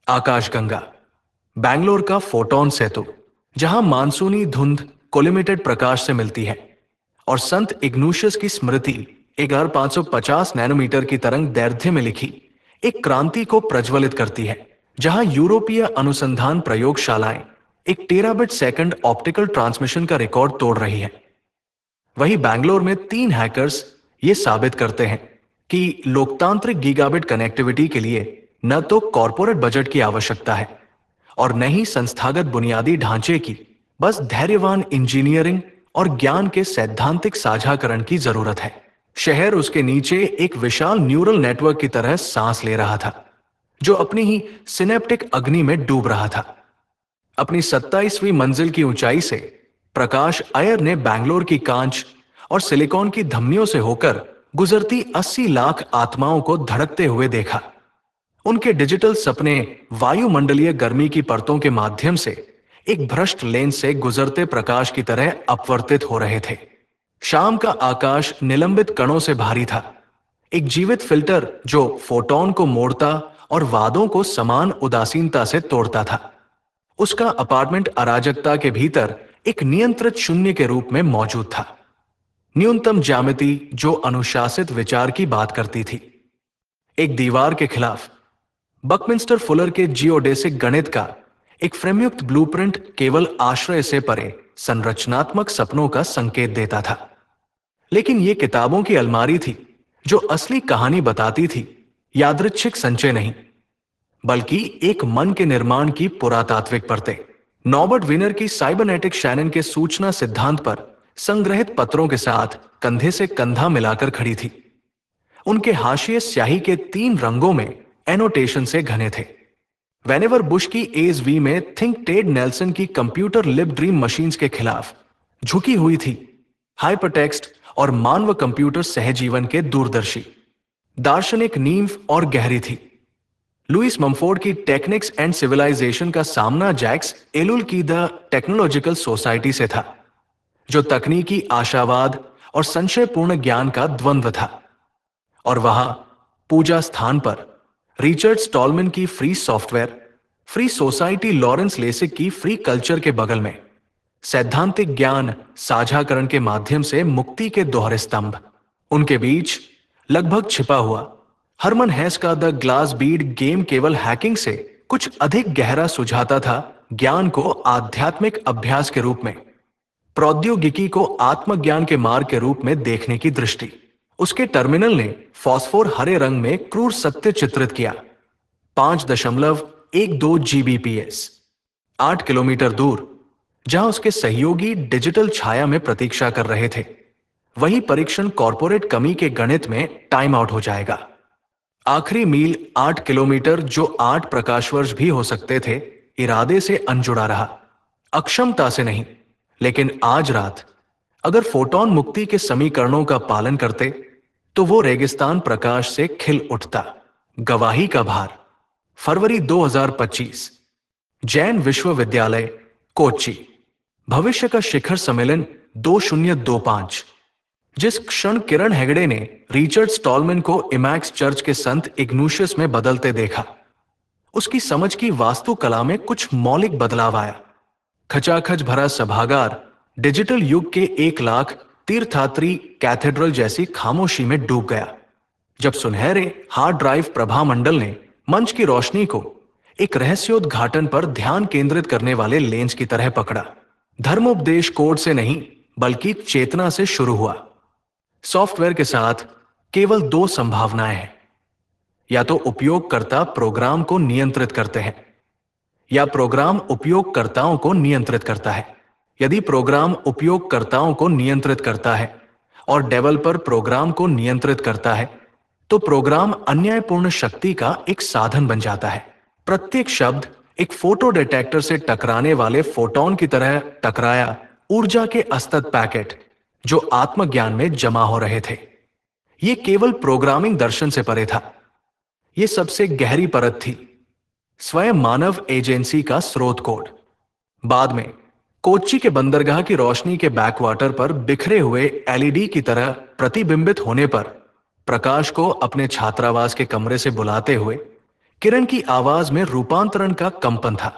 आकाशगंगा, बैंगलोर का फोटॉन सेतु, जहां मानसूनी धुंध कोलिमेटेड प्रकाश से मिलती है, और संत इग्नूशियस की स्मृति 1550 नैनोमीटर की तरंग दैर्ध्य में लिखी एक क्रांति को प्रज्वलित करती है, जहां यूरोपीय अनुसंधान प्रयोगशालाएं एक टेराबिट सेकंड ऑप्टिकल ट्रांसमिशन का रिकॉर्ड तोड़ रही है। वहीं बैंगलोर में 3 हैकर्स ये साबित करते हैं कि लोकतांत्रिक गीगाबिट कनेक्टिविटी के लिए न तो कॉरपोरेट बजट की आवश्यकता है और न ही संस्थागत बुनियादी ढांचे की, बस धैर्यवान इंजीनियरिंग और ज्ञान के सैद्धांतिक साझाकरण की जरूरत है। शहर उसके नीचे एक विशाल न्यूरल नेटवर्क की तरह सांस ले रहा था, जो अपनी ही सिनेप्टिक अग्नि में डूब रहा था। अपनी 27वीं मंजिल की ऊंचाई से प्रकाश अय्यर ने बैंगलोर की कांच और सिलिकॉन की धमनियों से होकर गुजरती 80 लाख आत्माओं को धड़कते हुए देखा। उनके डिजिटल सपने वायुमंडलीय गर्मी की परतों के माध्यम से एक भ्रष्ट लेंस से गुजरते प्रकाश की तरह अपवर्तित हो रहे थे। शाम का आकाश निलंबित कणों से भारी था, एक जीवित फिल्टर जो फोटॉन को मोड़ता और वादों को समान उदासीनता से तोड़ता था। उसका अपार्टमेंट अराजकता के भीतर एक नियंत्रित शून्य के रूप में मौजूद था, न्यूनतम ज्यामिति जो अनुशासित विचार की बात करती थी। एक दीवार के खिलाफ बकमिंस्टर फुलर के जियोडेसिक गणित का एक फ्रेमयुक्त ब्लूप्रिंट केवल आश्रय से परे संरचनात्मक सपनों का संकेत देता था। लेकिन यह किताबों की अलमारी थी जो असली कहानी बताती थी, यादृच्छिक संचय नहीं, बल्कि एक मन के निर्माण की पुरातात्विक परतें। नॉबर्ट विनर की साइबरनेटिक शैनन के सूचना सिद्धांत पर संग्रहित पत्रों के साथ कंधे से कंधा मिलाकर खड़ी थी। उनके हाशिए स्याही के 3 रंगों में एनोटेशन से घने थे। वेनेवर बुश की एज-वी में थिंक टेड नेल्सन की कंप्यूटर लिब ड्रीम मशीन्स के खिलाफ झुकी हुई थी, हाइपरटेक्स्ट और मानव कंप्यूटर सहजीवन के दूरदर्शी। दार्शनिक नींव और गहरी थी। लुइस ममफोर्ड की टेक्निक्स एंड सिविलाइजेशन का सामना जैक्स एलुल की द टेक्नोलॉजिकल सोसाइटी से था, जो तकनीकी आशावाद और संशयपूर्ण ज्ञान का द्वंद्व था। और वहां पूजा स्थान पर रिचर्ड स्टॉलमैन की free software, free society Lawrence Lessig की फ्री कल्चर के बगल में सैद्धांतिक ज्ञान साझाकरण के माध्यम से मुक्ति के दोहरे स्तंभ। उनके बीच लगभग छिपा हुआ हरमन हेस का द ग्लास बीड गेम केवल हैकिंग से कुछ अधिक गहरा सुझाता था, ज्ञान को आध्यात्मिक अभ्यास के रूप में, प्रौद्योगिकी को आत्मज्ञान के मार्ग के रूप में देखने की दृष्टि। उसके टर्मिनल ने फॉस्फोर हरे रंग में क्रूर सत्य चित्रित किया। 5.12 GBps, 8 किलोमीटर दूर, जहां उसके सहयोगी डिजिटल छाया में प्रतीक्षा कर रहे थे, वही परीक्षण कॉर्पोरेट कमी के गणित में टाइम आउट हो जाएगा। आखिरी मील 8 किलोमीटर, जो 8 प्रकाश वर्ष भी हो सकते थे, इरादे से अनजुड़ा रहा, अक्षमता से नहीं। लेकिन आज रात अगर फोटॉन मुक्ति के समीकरणों का पालन करते तो वो रेगिस्तान प्रकाश से खिल उठता। गवाही का भार, फरवरी 2025, जैन विश्वविद्यालय, कोच्चि। भविष्य का शिखर सम्मेलन 2025। जिस क्षण किरण हेगड़े ने रिचर्ड स्टॉलमैन को इमैक्स चर्च के संत इग्नूशियस में बदलते देखा, उसकी समझ की वास्तुकला में कुछ मौलिक बदलाव आया। खचाखच भरा सभागार डिजिटल युग के 1 लाख तीर्थयात्री कैथेड्रल जैसी खामोशी में डूब गया, जब सुनहरे हार्ड ड्राइव प्रभामंडल ने मंच की रोशनी को एक रहस्योद्घाटन पर ध्यान केंद्रित करने वाले लेंस की तरह पकड़ा। धर्मोपदेश कोड से नहीं, बल्कि चेतना से शुरू हुआ। सॉफ्टवेयर के साथ केवल 2 संभावनाएं हैं, या तो उपयोगकर्ता प्रोग्राम को नियंत्रित करते हैं, या प्रोग्राम उपयोगकर्ताओं को नियंत्रित करता है। यदि प्रोग्राम उपयोगकर्ताओं को नियंत्रित करता है और डेवलपर प्रोग्राम को नियंत्रित करता है, तो प्रोग्राम अन्यायपूर्ण शक्ति का एक साधन बन जाता है। प्रत्येक शब्द एक फोटो डिटेक्टर से टकराने वाले फोटॉन की तरह टकराया, ऊर्जा के असतत पैकेट जो आत्मज्ञान में जमा हो रहे थे। यह केवल प्रोग्रामिंग दर्शन से परे था। यह सबसे गहरी परत थी, स्वयं मानव एजेंसी का स्रोत कोड। बाद में कोच्चि के बंदरगाह की रोशनी के बैकवाटर पर बिखरे हुए एलईडी की तरह प्रतिबिंबित होने पर प्रकाश को अपने छात्रावास के कमरे से बुलाते हुए किरण की आवाज में रूपांतरण का कंपन था।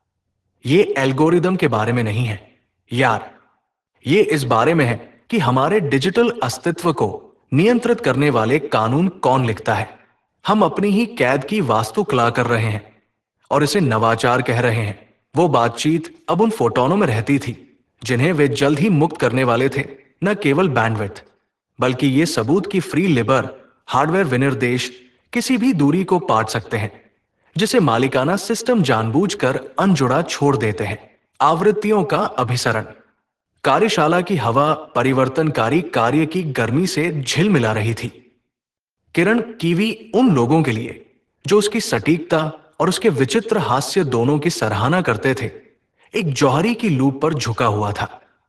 ये एल्गोरिदम के बारे में नहीं है यार, ये इस बारे में है कि हमारे डिजिटल अस्तित्व को नियंत्रित करने वाले कानून कौन लिखता है। हम अपनी ही कैद की वास्तुकला कर रहे हैं और इसे नवाचार कह रहे हैं। वो बातचीत अब उन फोटोनों में रहती थी जिन्हें वे जल्द ही मुक्त करने वाले थे, न केवल बैंडविड्थ बल्कि ये सबूत कि फ्री लिबर हार्डवेयर विनिर्देश किसी भी दूरी को पाट सकते हैं जिसे मालिकाना सिस्टम जानबूझकर अनजुड़ा छोड़ देते हैं। आवृत्तियों का अभिसरण। कार्यशाला की हवा परिवर्तनकारी कार्य की गर्मी से झिलमिला रही थी। किरण कीवी उन लोगों के लिए जो उसकी सटीकता और उसके विचित्र हास्य दोनों की सराहना करते थे, एक जौहरी की लूप पर झुका हुआ था।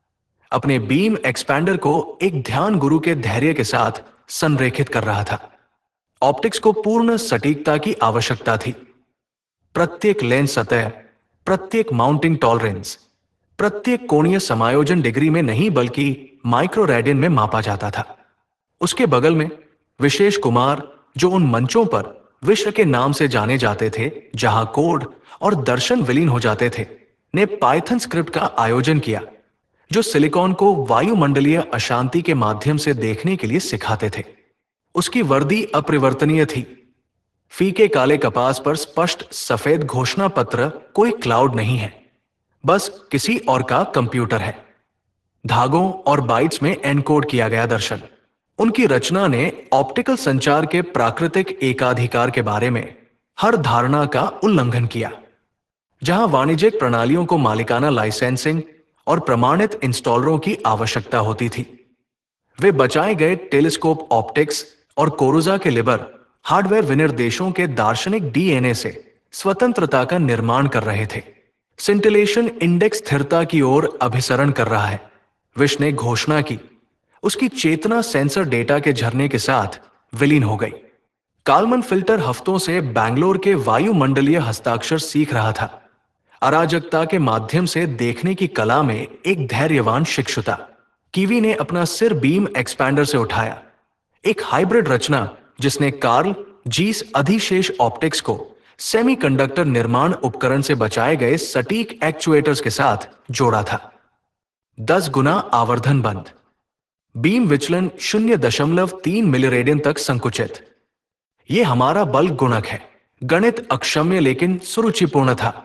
अपने बीम एक्सपैंडर को एक ध्यान गुरु के धैर्य के साथ संरेखित कर रहा था। ऑप्टिक्स को पूर्ण सटीकता की आवश्यकता थी। प्रत्येक लेंस सतह, प्रत्येक माउंटिंग टॉलरेंस, प्रत्येक कोणीय समायोजन डिग्री में नहीं बल्कि माइक्रो रेडियन में मापा जाता था। उसके बगल में विशेष कुमार, जो उन मंचों पर विश्व के नाम से जाने जाते थे जहां कोड और दर्शन विलीन हो जाते थे, ने पाइथन स्क्रिप्ट का आयोजन किया जो सिलिकॉन को वायुमंडलीय अशांति के माध्यम से देखने के लिए सिखाते थे। उसकी वर्दी अपरिवर्तनीय थी। फीके काले कपास पर स्पष्ट सफेद घोषणा पत्र कोई क्लाउड नहीं है, बस किसी और का कंप्यूटर है। धागों और बाइट्स में एनकोड किया गया दर्शन। उनकी रचना ने ऑप्टिकल संचार के प्राकृतिक एकाधिकार के बारे में हर धारणा का उल्लंघन किया। जहां वाणिज्यिक प्रणालियों को मालिकाना लाइसेंसिंग और प्रमाणित इंस्टॉलरों की आवश्यकता होती थी, वे बचाए गए टेलीस्कोप ऑप्टिक्स और कोरुजा के लिबर हार्डवेयर विनिर्देशों के दार्शनिक डीएनए से स्वतंत्रता का निर्माण कर रहे थे। सिंटिलेशन इंडेक्स स्थिरता की ओर अभिसरण कर रहा है, विश ने घोषणा की। उसकी चेतना सेंसर डेटा के झरने के साथ विलीन हो गई। कालमन फिल्टर हफ्तों से बैंगलोर के वायुमंडलीय हस्ताक्षर सीख रहा था। अराजकता के माध्यम से देखने की कला में एक धैर्यवान शिक्षुता। कीवी ने अपना सिर बीम एक्सपैंडर से उठाया, एक हाइब्रिड रचना जिसने कार्ल जीस अधिशेष ऑप्टिक्स को सेमीकंडक्टर निर्माण उपकरण से बचाए गए सटीक एक्चुएटर्स के साथ जोड़ा था। 10 गुना आवर्धन बंद। बीम विचलन 0.3 मिलीरेडियन तक संकुचित। यह हमारा बल गुणक है। गणित अक्षम्य लेकिन सुरुचिपूर्ण था।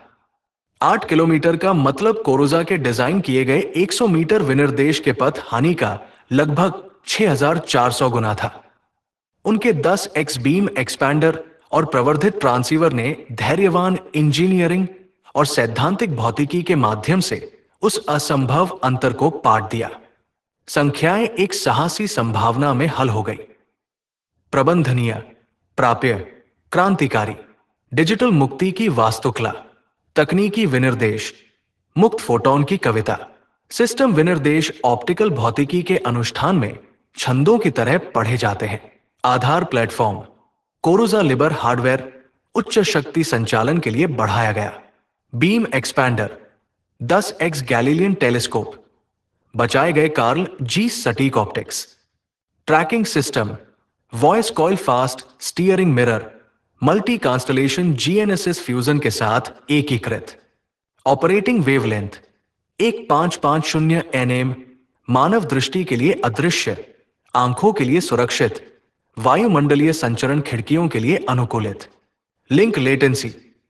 8 किलोमीटर का मतलब कोरोजा के डिजाइन किए गए 100 मीटर विनिर्देश के पथ हानि का लगभग 6400 गुना था। उनके 10x बीम एक्सपैंडर और प्रवर्धित ट्रांसीवर ने धैर्यवान इंजीनियरिंग और सैद्धांतिक भौतिकी के माध्यम से उस असंभव अंतर को पाट दिया। संख्याएं एक साहसी संभावना में हल हो गई। प्रबंधनीय, प्राप्य, क्रांतिकारी, डिजिटल मुक्ति की वास्तुकला, तकनीकी विनिर्देश, मुक्त फोटोन की कविता, सिस्टम विनिर्देश ऑप्टिकल भौतिकी के अनुष्ठान में छंदों की तरह पढ़े जाते हैं। आधार प्लेटफॉर्म कोरुजा लिबर हार्डवेयर उच्च शक्ति संचालन के लिए बढ़ाया गया। Beam expander 10x Galilean telescope, बचाए गए कार्ल जी सटीक optics, tracking system, voice coil fast steering mirror, multi constellation GNSS fusion के साथ एकीकृत। ऑपरेटिंग वेवलेंथ 1550 nm, मानव दृष्टि के लिए अदृश्य, आंखों के लिए सुरक्षित, वायुमंडलीय संचरण खिड़कियों के लिए अनुकूलित। लिंक लेटेंसी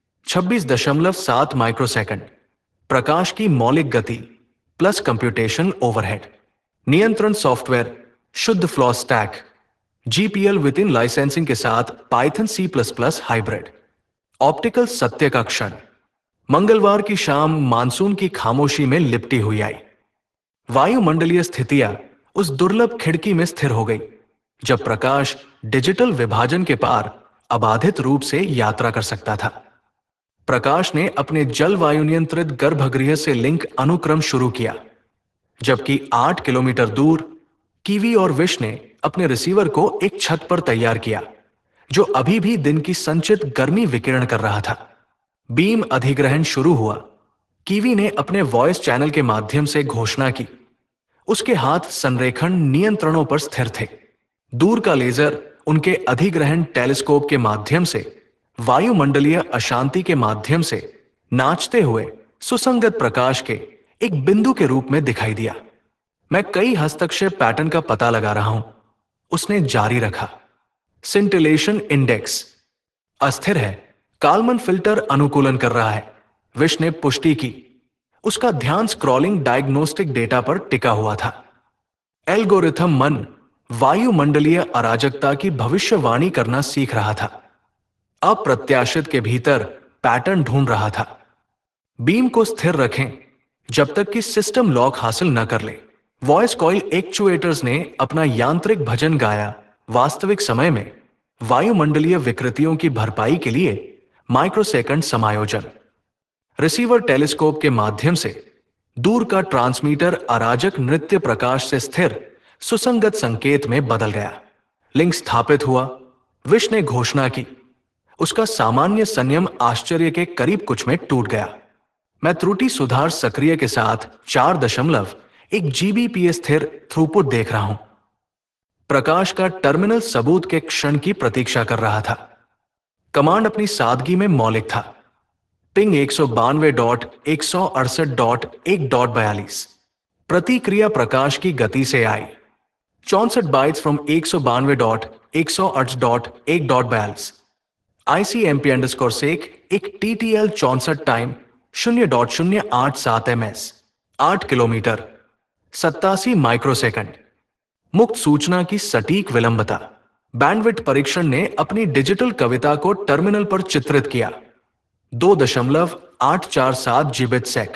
26.7 माइक्रोसेकंड, प्रकाश की मौलिक गति प्लस कंप्यूटेशन ओवरहेड। नियंत्रण सॉफ्टवेयर शुद्ध floss stack, GPL within licensing के साथ पाइथन C++ हाइब्रिड। ऑप्टिकल सत्य का क्षण मंगलवार की शाम मानसून की खामोशी में लिपटी हुई आई। वायुमंडलीय स्थितियां उस दुर्लभ खिड़की में स्थिर हो गई जब प्रकाश डिजिटल विभाजन के पार अबाधित रूप से यात्रा कर सकता था। प्रकाश ने अपने जलवायु नियंत्रित गर्भगृह से लिंक अनुक्रम शुरू किया, जबकि 8 किलोमीटर दूर कीवी और विश ने अपने रिसीवर को एक छत पर तैयार किया जो अभी भी दिन की संचित गर्मी विकिरण कर रहा था। बीम अधिग्रहण शुरू हुआ। कीवी ने अपने वॉइस चैनल के माध्यम से घोषणा की। उसके हाथ संरेखण नियंत्रणों पर स्थिर थे। दूर का लेजर उनके अधिग्रहण टेलीस्कोप के माध्यम से वायुमंडलीय अशांति के माध्यम से नाचते हुए सुसंगत प्रकाश के एक बिंदु के रूप में दिखाई दिया। मैं कई हस्तक्षेप पैटर्न का पता लगा रहा हूं, उसने जारी रखा। सिंटिलेशन इंडेक्स अस्थिर है, कालमन फिल्टर अनुकूलन कर रहा है, विश ने पुष्टि की। उसका ध्यान स्क्रॉलिंग डायग्नोस्टिक डेटा पर टिका हुआ था। एल्गोरिथम मन वायुमंडलीय अराजकता की भविष्यवाणी करना सीख रहा था। अप्रत्याशित के भीतर पैटर्न ढूंढ रहा था। बीम को स्थिर रखें जब तक कि सिस्टम लॉक हासिल न कर ले। वॉइस कॉइल एक्चुएटर्स ने अपना यांत्रिक भजन गाया। वास्तविक समय में वायुमंडलीय विकृतियों की भरपाई के लिए माइक्रोसेकंड समायोजन। रिसीवर टेलीस्कोप के माध्यम से दूर का ट्रांसमीटर अराजक नृत्य प्रकाश से स्थिर सुसंगत संकेत में बदल गया। लिंक स्थापित हुआ, विश ने घोषणा की। उसका सामान्य संयम आश्चर्य के करीब कुछ में टूट गया। मैं त्रुटि सुधार सक्रिय के साथ 4.1 जीबीपीएस स्थिर थ्रूपुट देख रहा हूं। प्रकाश का टर्मिनल सबूत के क्षण की प्रतीक्षा कर रहा था। कमांड अपनी सादगी में मौलिक था। पिंग 192.168.1.42। प्रतिक्रिया प्रकाश की गति से आई। 64 बाइट्स फ्रॉम 192.108.1.42। ICMP_sec एक TTL 64 time 0.087 ms 8 kilometre 87 microsecond. मुक्त सूचना की सटीक विलंबता। बैंडविड्थ परीक्षण ने अपनी डिजिटल कविता को टर्मिनल पर चित्रित किया। 2.847 जीबिट सेक,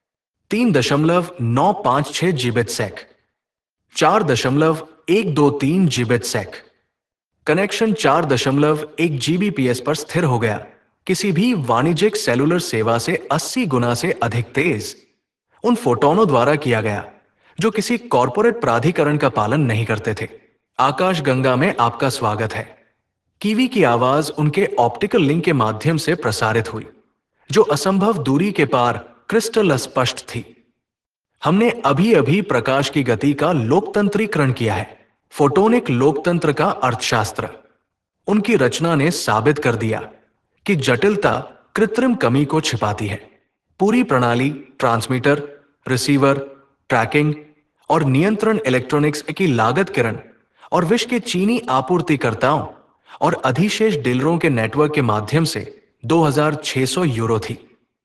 3.956 जीबिट सेक, 4.123 जीबिट सेक। कनेक्शन 4.1 जीबीपीएस पर स्थिर हो गया। किसी भी वाणिज्यिक सेलुलर सेवा से 80 गुना से अधिक तेज उन फोटोनों द्वारा किया गया जो किसी कॉरपोरेट प्राधिकरण का पालन नहीं करते थे। आकाश गंगा में आपका स्वागत है। कीवी की आवाज उनके ऑप्टिकल लिंक के माध्यम से प्रसारित हुई, जो असंभव दूरी के पार क्रिस्टल स्पष्ट थी। हमने अभी अभी प्रकाश की गति का लोकतंत्रीकरण किया है। फोटोनिक लोकतंत्र का अर्थशास्त्र। उनकी रचना ने साबित कर दिया कि जटिलता कृत्रिम कमी को छिपाती है। पूरी प्रणाली ट्रांसमीटर, रिसीवर, ट्रैकिंग और नियंत्रण इलेक्ट्रॉनिक्स की लागत किरण और विश्व के चीनी आपूर्तिकर्ताओं और अधिशेष डीलरों के नेटवर्क के माध्यम से 2600 यूरो थी।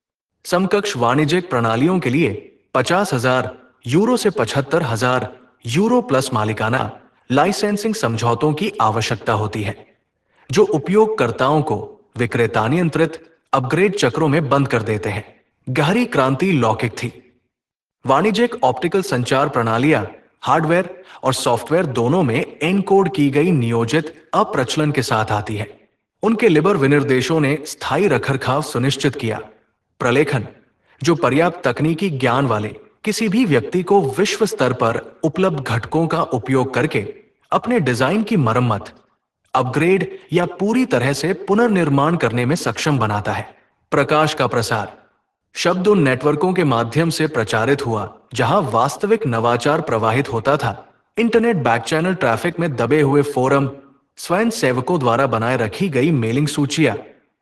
समकक्ष वाणिज्यिक प्रणालियों के लिए 50,000 यूरो से 75,000 यूरो प्लस मालिकाना लाइसेंसिंग समझौतों की आवश्यकता होती है, जो उपयोगकर्ताओं को विक्रेता नियंत्रित अपग्रेड चक्रों में बंद कर देते हैं। गहरी क्रांति लौकिक थी। वाणिज्यिक ऑप्टिकल संचार प्रणालियां हार्डवेयर और सॉफ्टवेयर दोनों में एनकोड की गई नियोजित अप्रचलन के साथ आती है। उनके लिबर विनिर्देशों ने स्थायी रखरखाव सुनिश्चित किया। प्रलेखन, जो पर्याप्त तकनीकी ज्ञान वाले किसी भी व्यक्ति को विश्व स्तर पर उपलब्ध घटकों का उपयोग करके अपने डिजाइन की मरम्मत, अपग्रेड या पूरी तरह से पुनर्निर्माण करने में सक्षम बनाता है। प्रकाश का प्रसार शब्द उन नेटवर्कों के माध्यम से प्रचारित हुआ जहां वास्तविक नवाचार प्रवाहित होता था। इंटरनेट बैक चैनल ट्रैफिक में दबे हुए फोरम, स्वयं सेवकों द्वारा बनाए रखी गई मेलिंग सूचियां,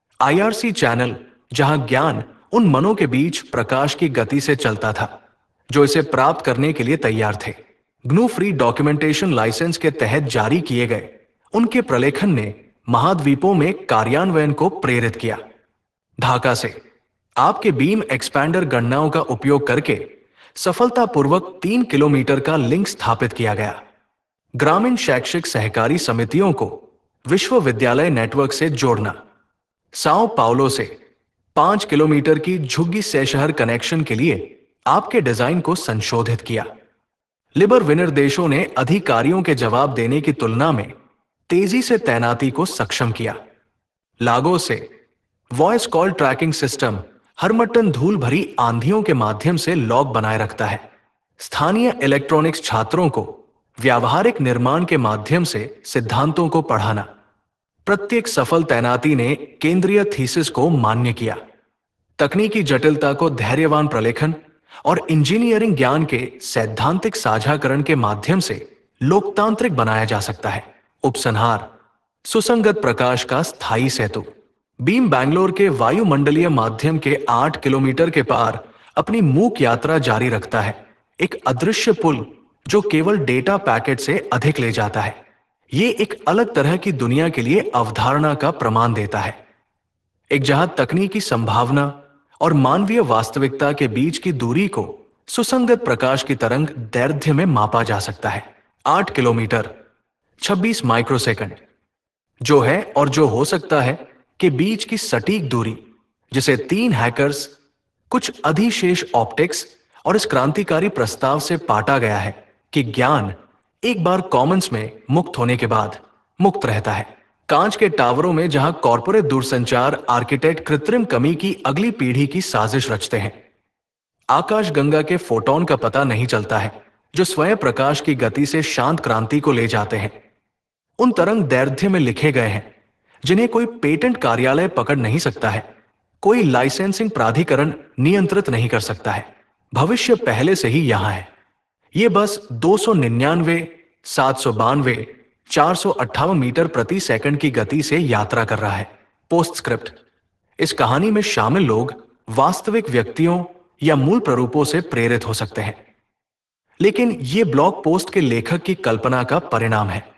IRC चैनल, जहां ज्ञान उन मनों के बीच प्रकाश की गति से चलता था जो इसे प्राप्त करने के लिए तैयार थे। ग्नू फ्री डॉक्यूमेंटेशन लाइसेंस के तहत जारी किए गए उनके प्रलेखन ने महाद्वीपों में कार्यान्वयन को प्रेरित किया। ढाका से आपके बीम एक्सपैंडर गणनाओं का उपयोग करके सफलतापूर्वक 3 किलोमीटर का लिंक स्थापित किया गया। ग्रामीण शैक्षिक सहकारी समितियों को विश्वविद्यालय नेटवर्क से जोड़ना। साओ पाउलो से 5 किलोमीटर की झुग्गी से शहर कनेक्शन के लिए आपके डिजाइन को संशोधित किया। लिबर विनिर्देशों ने अधिकारियों के जवाब देने की तुलना में तेजी से तैनाती को सक्षम किया। लागो से voice call tracking system harmattan धूल भरी आंधियों के माध्यम से लॉग बनाए रखता है। स्थानीय इलेक्ट्रॉनिक्स छात्रों को व्यावहारिक निर्माण के माध्यम से सिद्धांतों को पढ़ाना। प्रत्येक सफल तैनाती ने केंद्रीय थीसिस को मान्य किया। तकनीकी जटिलता को धैर्यवान प्रलेखन और इंजीनियरिंग ज्ञान के सैद्धांतिक साझाकरण के माध्यम से लोकतांत्रिक बनाया जा सकता है। उपसंहार, सुसंगत प्रकाश का स्थायी सेतु। बीम बैंगलोर के वायुमंडलीय माध्यम के 8 किलोमीटर के पार अपनी मूक यात्रा जारी रखता है, एक अदृश्य पुल जो केवल डेटा पैकेट से अधिक ले जाता है। ये एक अलग तरह की दुनिया के लिए अवधारणा का प्रमाण देता है, एक जहां तकनीकी संभावना और मानवीय वास्तविकता के बीच की दूरी को सुसंगत प्रकाश की तरंग दैर्ध्य में मापा जा सकता है। 8 किलोमीटर 26 माइक्रोसेकंड जो है और जो हो सकता है के बीच की सटीक दूरी, जिसे 3 हैकर्स, कुछ अधिशेष ऑप्टिक्स और इस क्रांतिकारी प्रस्ताव से पाटा गया है कि ज्ञान एक बार कॉमन्स में मुक्त होने के बाद मुक्त रहता है। कांच के टावरों में जहां कॉरपोरेट दूरसंचार आर्किटेक्ट कृत्रिम कमी की अगली पीढ़ी की साजिश रचते हैं, आकाश गंगा के फोटोन का पता नहीं चलता है जो स्वयं प्रकाश की गति से शांत क्रांति को ले जाते हैं। उन तरंग दैर्ध्य में लिखे गए हैं जिन्हें कोई पेटेंट कार्यालय पकड़ नहीं सकता है, कोई लाइसेंसिंग प्राधिकरण नियंत्रित नहीं कर सकता है। भविष्य पहले से ही यहां है। यह बस 299, 792, 458 मीटर प्रति सेकंड की गति से यात्रा कर रहा है। पोस्टस्क्रिप्ट: इस कहानी में शामिल लोग वास्तविक व्यक्तियों या मूल प्रारूपों से प्रेरित हो सकते हैं, लेकिन यह ब्लॉग पोस्ट के लेखक की कल्पना का परिणाम है।